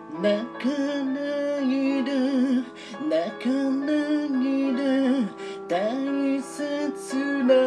泣かないで泣かないで大切な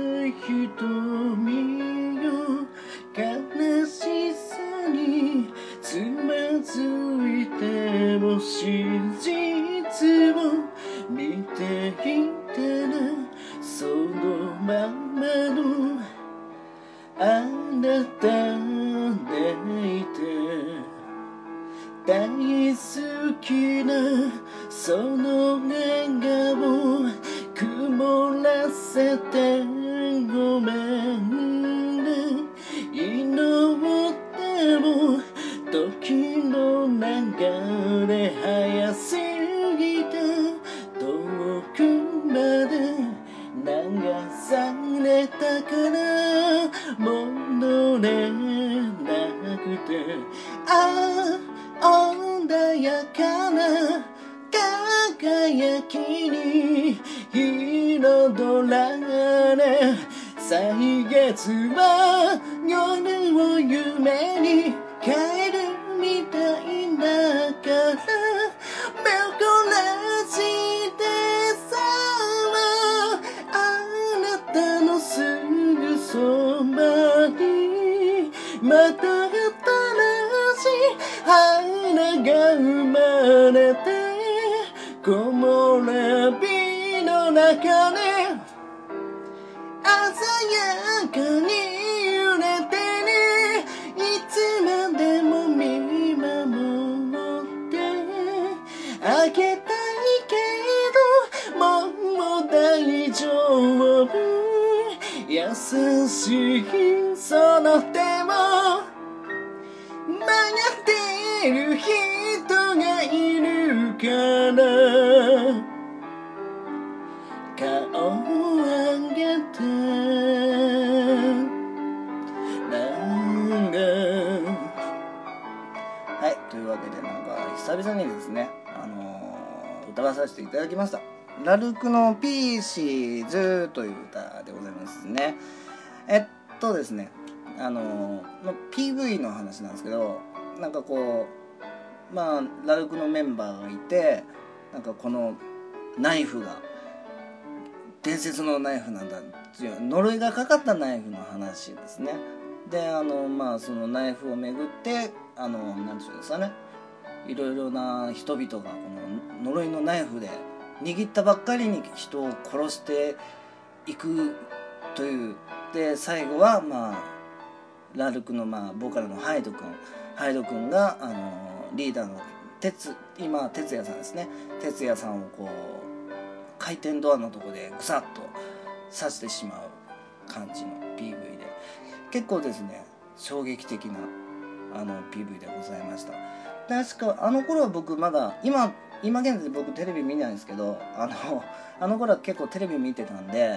瞳よ悲しさにつまずいても真実を見ていたらそのままのあなたでいて大好きなその笑顔曇らせてごめんね祈っても時の流れ早すぎて遠くまで流されたから戻れなくて穏やかな輝きに彩られ歳月は夜を夢に帰るみたいだから目をこらしてさあなたのすぐそばにまた新しい花が生まれて木漏れ日の中で鮮やかに揺れてねいつまでも見守ってあげたいけどもう大丈夫優しいその手も曲がってる人がいるから顔を上げてはい、というわけで久々にですね、歌わさせていただきました。ラルクのピーシーズという歌でございますね。ですね、PV の話なんですけど、ラルクのメンバーがいて、このナイフが伝説のナイフなんだっていう呪いがかかったナイフの話ですね。でそのナイフをめぐってなんていうんですかね、いろいろな人々がこの呪いのナイフで握ったばっかりに人を殺していくという。で最後はラルクのボーカルのハイド君がリーダーの今哲也さんですね。哲也さんをこう回転ドアのとこでグサッと刺してしまう感じの PV で結構ですね衝撃的なPV でございました。確かあの頃は僕まだ今現在僕テレビ見ないんですけどあの頃は結構テレビ見てたんで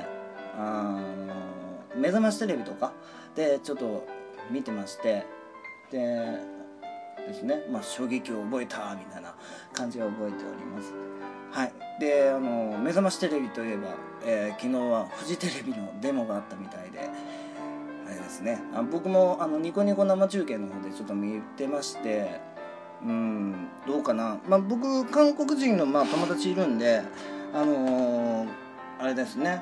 目覚ましテレビとかでちょっと見てましてでですね、衝撃を覚えたみたいな感じを覚えております。はい。で目覚ましテレビといえば、昨日はフジテレビのデモがあったみたいであれですね、僕もニコニコ生中継の方でちょっと見てましてどうかな、僕韓国人の友達いるんであれですね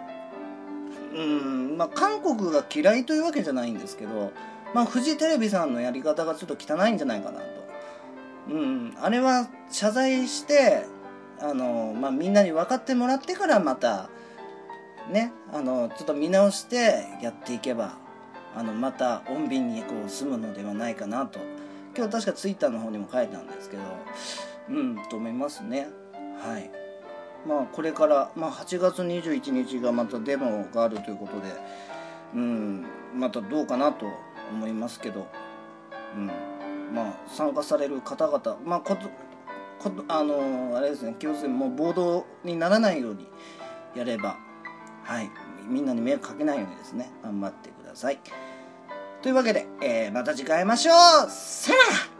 韓国が嫌いというわけじゃないんですけどフジテレビさんのやり方がちょっと汚いんじゃないかなとあれは謝罪してみんなに分かってもらってからまたねちょっと見直してやっていけばまた穏便にこう済むのではないかなと今日確かツイッターの方にも書いたんですけどと思いますね。はい。これから8月21日がまたデモがあるということでまたどうかなと思いますけど参加される方々あれですね気をつけてもう暴動にならないようにやればはいみんなに迷惑かけないようにですね頑張ってくださいというわけで、また次回会いましょう。さよなら。